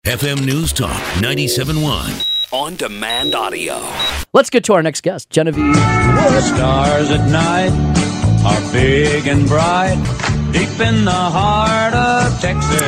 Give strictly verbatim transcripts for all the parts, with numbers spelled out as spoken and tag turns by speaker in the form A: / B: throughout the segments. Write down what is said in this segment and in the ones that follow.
A: F M News Talk ninety-seven point one. On demand audio.
B: Let's get to our next guest, Genevieve.
C: The stars at night are big and bright, deep in the heart of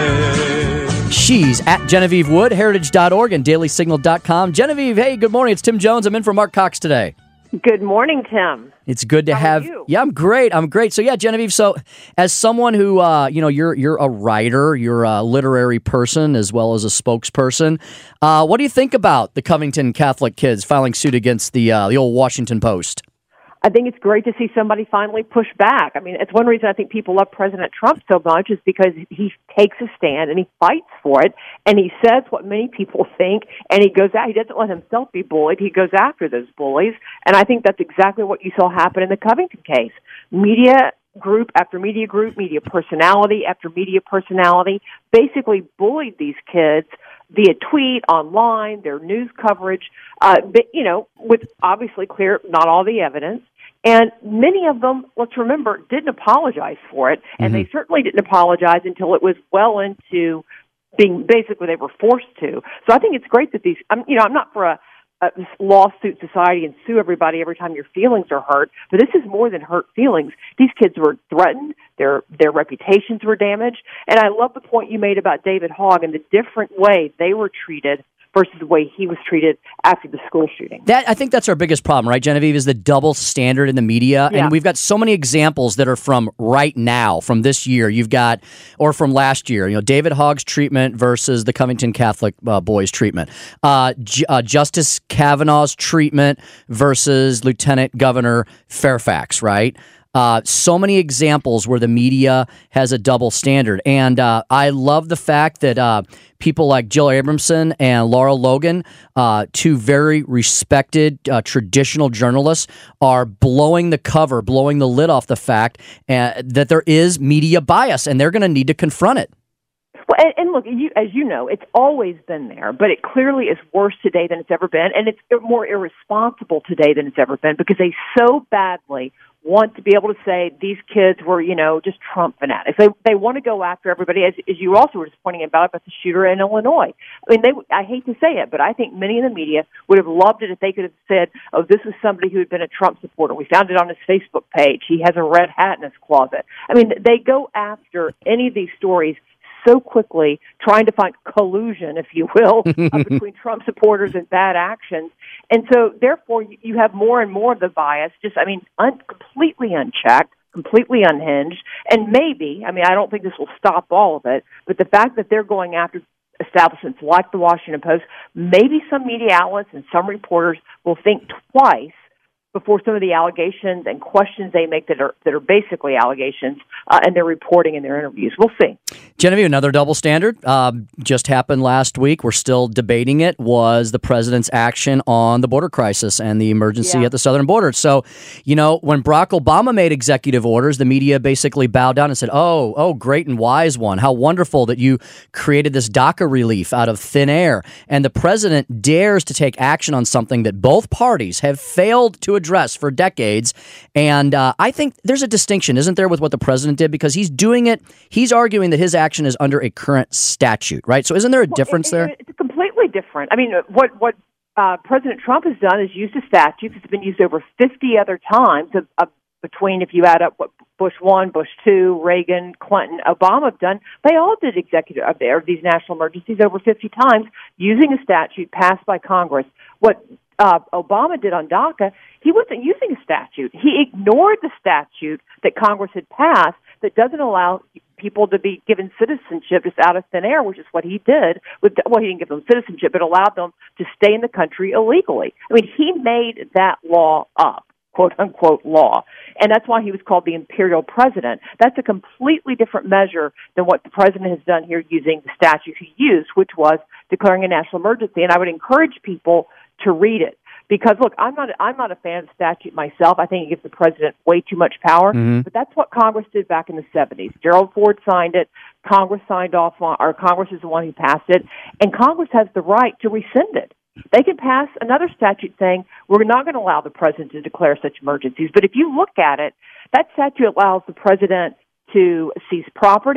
C: Texas.
B: She's at Genevieve Wood, heritage dot org and daily signal dot com. Genevieve, hey, good morning. It's Tim Jones. I'm in for Mark Cox today.
D: Good morning, Tim.
B: It's good to
D: How
B: have
D: are you?
B: Yeah, I'm great. I'm great. So yeah, Genevieve, so as someone who uh, you know, you're you're a writer, you're a literary person as well as a spokesperson. Uh, what do you think about the Covington Catholic kids filing suit against the uh, the old Washington Post?
D: I think it's great to see somebody finally push back. I mean, it's one reason I think people love President Trump so much is because he takes a stand and he fights for it, and he says what many people think, and he goes out. He doesn't let himself be bullied. He goes after those bullies, and I think that's exactly what you saw happen in the Covington case. Media group after media group, media personality after media personality basically bullied these kids via tweet, online, their news coverage, uh, but, you know, with obviously clear, not all the evidence. And many of them, let's remember, didn't apologize for it, and mm-hmm. they certainly didn't apologize until it was well into being basically they were forced to. So I think it's great that these, I'm, you know, I'm not for a, a lawsuit society and sue everybody every time your feelings are hurt, but this is more than hurt feelings. These kids were threatened, their their reputations were damaged, and I love the point you made about David Hogg and the different way they were treated versus the way he was treated after the school shooting.
B: That I think that's our biggest problem, right, Genevieve, is the double standard in the media.
D: Yeah.
B: And we've got so many examples that are from right now, from this year. You've got, or from last year, you know, David Hogg's treatment versus the Covington Catholic uh, boys' treatment. Uh, J- uh, Justice Kavanaugh's treatment versus Lieutenant Governor Fairfax, right? Uh, so many examples where the media has a double standard. And uh, I love the fact that uh, people like Jill Abramson and Laura Logan, uh, two very respected uh, traditional journalists, are blowing the cover, blowing the lid off the fact uh, that there is media bias, and they're going to need to confront it.
D: Well, and, and look, you, as you know, it's always been there, but it clearly is worse today than it's ever been, and it's more irresponsible today than it's ever been because they so badly want to be able to say these kids were, you know, just Trump fanatics. They they want to go after everybody, as, as you also were just pointing about about the shooter in Illinois. I mean, they. I hate to say it, but I think many in the media would have loved it if they could have said, "Oh, this is somebody who had been a Trump supporter. We found it on his Facebook page. He has a red hat in his closet." I mean, they go after any of these stories so quickly, trying to find collusion, if you will, uh, between Trump supporters and bad actions. And so, therefore, you have more and more of the bias, just, I mean, un- completely unchecked, completely unhinged. And maybe, I mean, I don't think this will stop all of it, but the fact that they're going after establishments like the Washington Post, maybe some media outlets and some reporters will think twice before some of the allegations and questions they make that are that are basically allegations, uh, and their reporting in their interviews. We'll see.
B: Genevieve, another double standard uh, just happened last week. We're still debating it, was the president's action on the border crisis and the emergency
D: Yeah.
B: at the southern border. So, you know, when Barack Obama made executive orders, the media basically bowed down and said, oh, oh, great and wise one. How wonderful that you created this DACA relief out of thin air. And the president dares to take action on something that both parties have failed to address for decades. And uh, I think there's a distinction, isn't there, with what the president did? Because he's doing it, he's arguing that his action is under a current statute, right? So isn't there a
D: Well,
B: difference
D: it,
B: there?
D: It's completely different. I mean, what what uh, President Trump has done is used a statute that's been used over fifty other times of, of between, if you add up what Bush one, Bush two, Reagan, Clinton, Obama have done. They all did executive of their these national emergencies over fifty times using a statute passed by Congress. What uh, Obama did on DACA, he wasn't using a statute. He ignored the statute that Congress had passed that doesn't allow people to be given citizenship just out of thin air, which is what he did. With well, he didn't give them citizenship, but allowed them to stay in the country illegally. I mean, he made that law up, quote unquote law, and that's why he was called the imperial president. That's a completely different measure than what the president has done here using the statute he used, which was declaring a national emergency. And I would encourage people to read it. Because look, I'm not I'm not a fan of the statute myself. I think it gives the president way too much power. Mm-hmm. But that's what Congress did back in the seventies. Gerald Ford signed it. Congress signed off on, or Congress is the one who passed it, and Congress has the right to rescind it. They can pass another statute saying we're not going to allow the president to declare such emergencies. But if you look at it, that statute allows the president to seize property.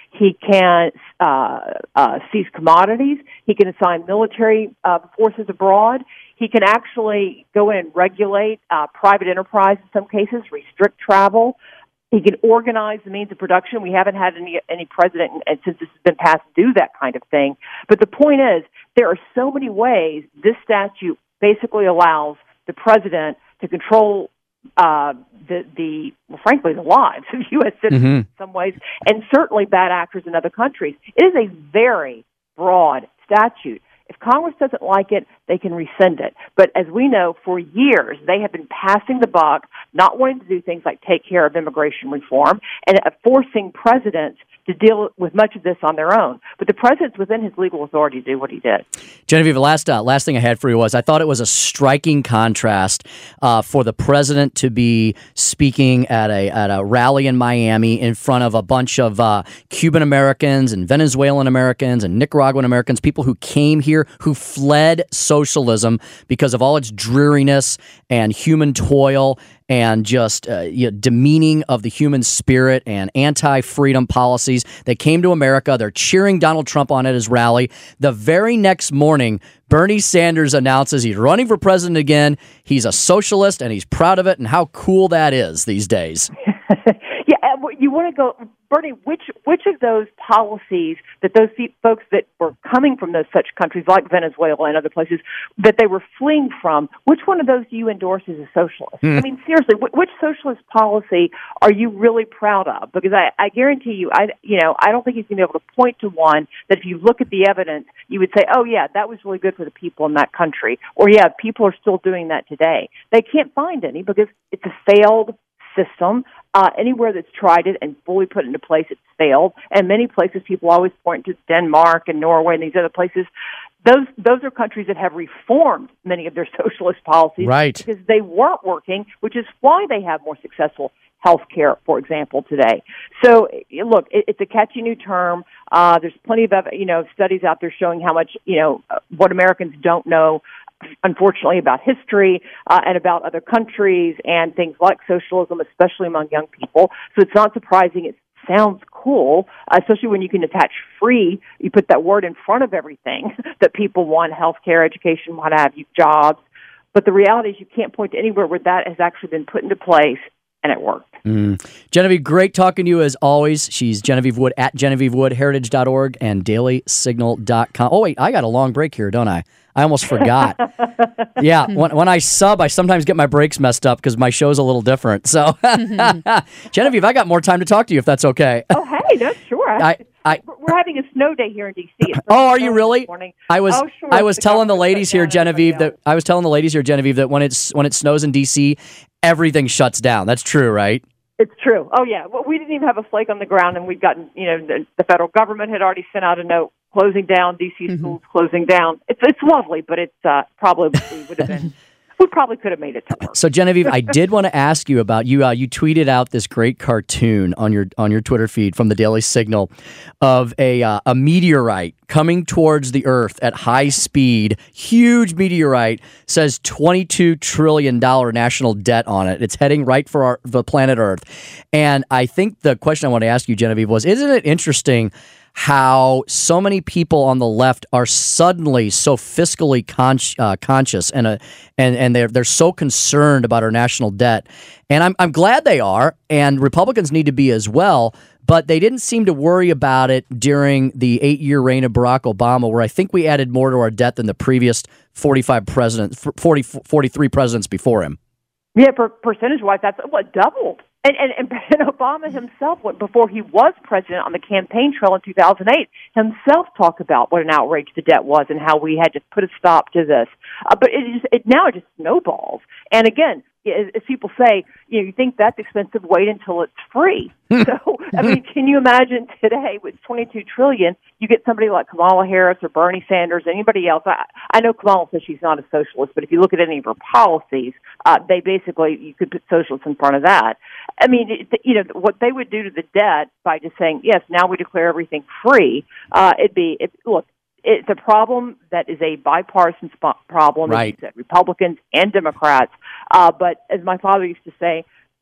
D: He can uh, uh, seize commodities. He can assign military uh, forces abroad. He can actually go in and regulate uh, private enterprise in some cases, restrict travel. He can organize the means of production. We haven't had any any president, and since this has been passed, do that kind of thing. But the point is, there are so many ways this statute basically allows the president to control uh, the, the well, frankly, the lives of U S citizens mm-hmm. in some ways, and certainly bad actors in other countries. It is a very broad statute. If Congress doesn't like it, they can rescind it. But as we know, for years, they have been passing the buck, not wanting to do things like take care of immigration reform, and uh, forcing presidents to deal with much of this on their own. But the president's within his legal authority to do what he did.
B: Genevieve, the last, uh, last thing I had for you was I thought it was a striking contrast uh, for the president to be speaking at a at a rally in Miami in front of a bunch of uh, Cuban Americans and Venezuelan Americans and Nicaraguan Americans, people who came here, who fled socialism because of all its dreariness and human toil and just uh, you know, demeaning of the human spirit and anti-freedom policies. They came to America. They're cheering Donald Trump on at his rally. The very next morning, Bernie Sanders announces he's running for president again. He's a socialist, and he's proud of it, and how cool that is these days.
D: Yeah, you want to go, Bernie, which which of those policies that those folks that were coming from those such countries like Venezuela and other places that they were fleeing from, which one of those do you endorse as a socialist? Mm. I mean, seriously, which socialist policy are you really proud of? Because I, I guarantee you, I you know, I don't think he's going to be able to point to one that if you look at the evidence, you would say, oh, yeah, that was really good for the people in that country. Or, yeah, people are still doing that today. They can't find any because it's a failed system. Uh, anywhere that's tried it and fully put into place, it's failed. And many places, people always point to Denmark and Norway and these other places. Those those are countries that have reformed many of their socialist policies,
B: right,
D: because they weren't working, which is why they have more successful health care, for example, today. So, look, it, it's a catchy new term. Uh, there's plenty of, you know, studies out there showing how much, you know, what Americans don't know, unfortunately, about history uh, and about other countries and things like socialism, especially among young people. So it's not surprising. It sounds cool, uh, especially when you can attach free. You put that word in front of everything that people want: healthcare, education, what have you, jobs. But the reality is you can't point to anywhere where that has actually been put into place and it worked.
B: Mm. Genevieve, great talking to you as always. She's Genevieve Wood at Genevieve Wood, heritage dot org and daily signal dot com. Oh, wait, I got a long break here, don't I? I almost forgot. Yeah, when, when I sub, I sometimes get my breaks messed up because my show's a little different. So, Genevieve, I got more time to talk to you if that's okay.
D: Oh, hey, no, sure.
B: I, I,
D: We're having a snow day here in D C.
B: Oh, are you really? I was
D: oh, sure.
B: I was
D: the
B: telling the ladies here, Genevieve, that
D: else.
B: I was telling the ladies here, Genevieve, that when it's when it snows in D C, everything shuts down. That's true, right?
D: It's true. Oh, yeah. Well, we didn't even have a flake on the ground, and we've gotten, you know, the, the federal government had already sent out a note closing down, D C mm-hmm. schools closing down. It's it's lovely, but it's uh, probably would have been. We probably could have made it to work.
B: So, Genevieve, I did want to ask you about you. Uh, you tweeted out this great cartoon on your on your Twitter feed from the Daily Signal of a uh, a meteorite coming towards the Earth at high speed. Huge meteorite, says twenty-two trillion dollars national debt on it. It's heading right for our, the planet Earth. And I think the question I want to ask you, Genevieve, was: isn't it interesting how so many people on the left are suddenly so fiscally con- uh, conscious and uh, and and they're they're so concerned about our national debt, and I'm I'm glad they are, and Republicans need to be as well. But they didn't seem to worry about it during the eight-year reign of Barack Obama, where I think we added more to our debt than the previous forty-five presidents, forty, forty-three presidents before him.
D: Yeah, per- percentage-wise, that's what doubled. And, and, and Obama himself, before he was president on the campaign trail in two thousand eight, himself talked about what an outrage the debt was and how we had to put a stop to this. Uh, but it, just, it now it just snowballs. And again, as, as people say, you know, you think that's expensive, wait until it's free. So, I mean, can you imagine today with twenty-two trillion dollars, you get somebody like Kamala Harris or Bernie Sanders, anybody else. I, I know Kamala says she's not a socialist, but if you look at any of her policies, uh, they basically, you could put socialists in front of that. I mean, it, you know, what they would do to the debt by just saying, yes, now we declare everything free, uh, it'd be, it, look, it's a problem that is a bipartisan sp- problem,
B: right.
D: As you said, Republicans and Democrats. Uh, but as my father used to say,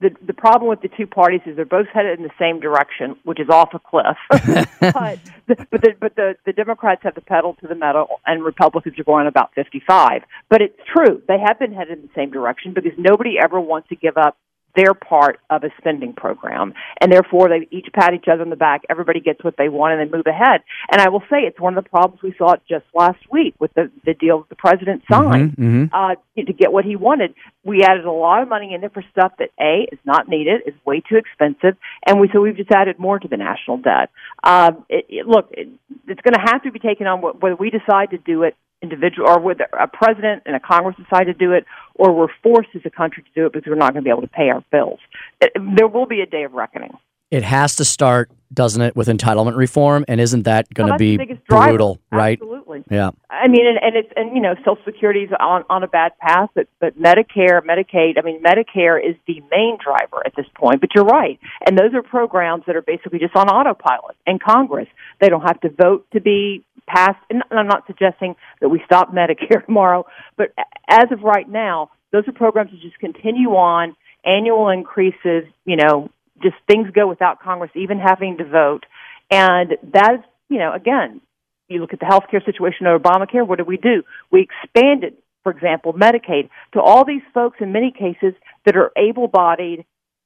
D: the the problem with the two parties is they're both headed in the same direction, which is off a cliff. but the, but the but the, the Democrats have the pedal to the metal, and Republicans are going about fifty-five. But it's true; they have been headed in the same direction because nobody ever wants to give up their part of a spending program, and therefore they each pat each other on the back. Everybody gets what they want, and they move ahead. And I will say it's one of the problems we saw just last week with the, the deal that the president signed
B: mm-hmm, mm-hmm.
D: uh, to get what he wanted. We added a lot of money in there for stuff that A, is not needed, is way too expensive, and we so we've just added more to the national debt. Um, it, it, look, it, it's going to have to be taken on whether we decide to do it individual, or whether a president and a Congress decide to do it, or we're forced as a country to do it because we're not going to be able to pay our bills. It, there will be a day of reckoning.
B: It has to start, doesn't it, with entitlement reform? And isn't that going to
D: well,
B: be brutal, right?
D: Absolutely.
B: Yeah.
D: I mean, and, and it's and you know, Social Security's on on a bad path, but but Medicare, Medicaid. I mean, Medicare is the main driver at this point. But you're right, and those are programs that are basically just on autopilot. And Congress, they don't have to vote to be passed. And I'm not suggesting that we stop Medicare tomorrow, but as of right now, those are programs that just continue on, annual increases, you know, just things go without Congress even having to vote. And that's, you know, again, you look at the health care situation of Obamacare, what did we do? We expanded, for example, Medicaid to all these folks in many cases that are able-bodied,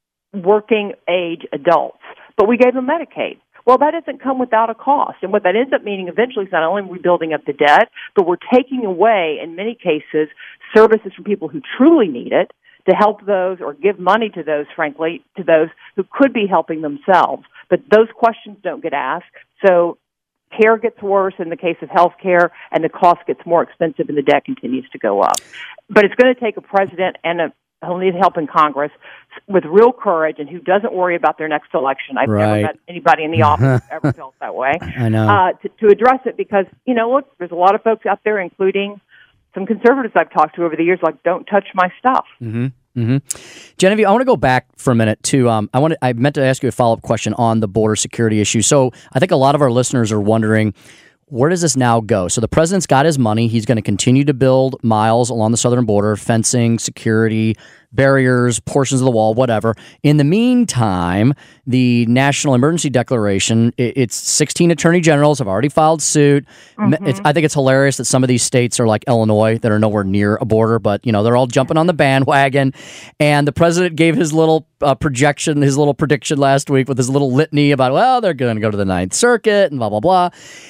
D: working-age adults. But we gave them Medicaid. Well, that doesn't come without a cost. And what that ends up meaning eventually is not only rebuilding up the debt, but we're taking away, in many cases, services from people who truly need it to help those or give money to those, frankly, to those who could be helping themselves. But those questions don't get asked. So care gets worse in the case of health care, and the cost gets more expensive, and the debt continues to go up. But it's going to take a president and a who'll need help in Congress with real courage and who doesn't worry about their next election. I've
B: right.
D: never met anybody in the office who ever felt that way.
B: I know.
D: Uh, to, to address it because, you know, look, there's a lot of folks out there, including some conservatives I've talked to over the years, like, don't touch my stuff.
B: Mm-hmm. Mm-hmm. Genevieve, I want to go back for a minute to, um, I want to, I meant to ask you a follow-up question on the border security issue. So I think a lot of our listeners are wondering, where does this now go? So the president's got his money. He's going to continue to build miles along the southern border, fencing, security, barriers, portions of the wall, whatever. In the meantime, the National Emergency Declaration, it's sixteen attorney generals have already filed suit. Mm-hmm. It's, I think it's hilarious that some of these states are like Illinois that are nowhere near a border, but you know they're all jumping on the bandwagon. And the president gave his little uh, projection, his little prediction last week with his little litany about, well, they're going to go to the Ninth Circuit and blah, blah, blah.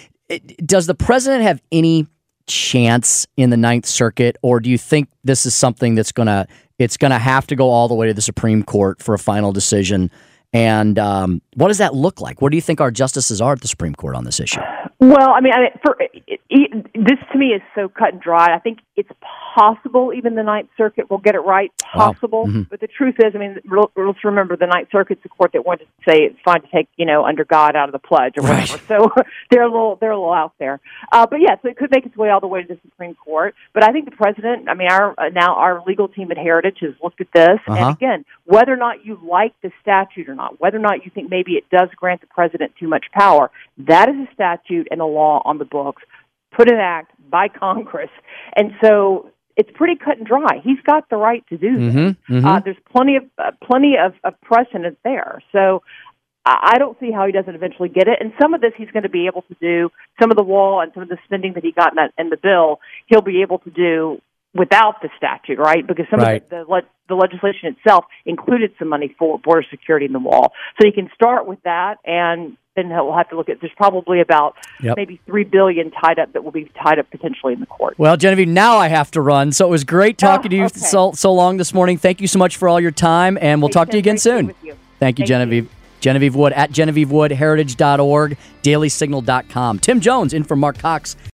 B: It, does the president have any chance in the Ninth Circuit, or do you think this is something that's going to it's going to have to go all the way to the Supreme Court for a final decision? And um, what does that look like? Where do you think our justices are at the Supreme Court on this issue?
D: Well, I mean, I mean for, it, it, this to me is so cut and dry. I think it's possible even the Ninth Circuit will get it right, possible.
B: Wow. Mm-hmm.
D: But the truth is, I mean, let's remember the Ninth Circuit's the court that wanted to say it's fine to take, you know, under God out of the pledge or whatever. Right. So they're a little, they're a little out there. Uh, but yeah, so it could make its way all the way to the Supreme Court. But I think the president, I mean, our uh, now our legal team at Heritage has looked at this,
B: uh-huh.
D: and again, whether or not you like the statute or not, whether or not you think maybe it does grant the president too much power, that is a statute and a law on the books, put in act by Congress. And so it's pretty cut and dry. He's got the right to do this.
B: Mm-hmm, mm-hmm.
D: Uh, there's plenty of uh, plenty of, of precedent there. So I, I don't see how he doesn't eventually get it. And some of this he's going to be able to do. Some of the wall and some of the spending that he got in, that, in the bill, he'll be able to do without the statute, right? Because some
B: right.
D: of the, the, le- the legislation itself included some money for border security in the wall. So he can start with that, and then he'll have to look at, there's probably about
B: yep.
D: maybe three billion dollars tied up that will be tied up potentially in the court.
B: Well, Genevieve, now I have to run. So it was great talking
D: oh,
B: to you
D: okay.
B: so, so long this morning. Thank you so much for all your time, and we'll
D: Hey,
B: talk to you again
D: great
B: soon.
D: with you.
B: Thank you,
D: Thank
B: Genevieve.
D: you.
B: Genevieve Wood at Genevieve Wood, heritage dot org, daily signal dot com. Tim Jones in for Mark Cox.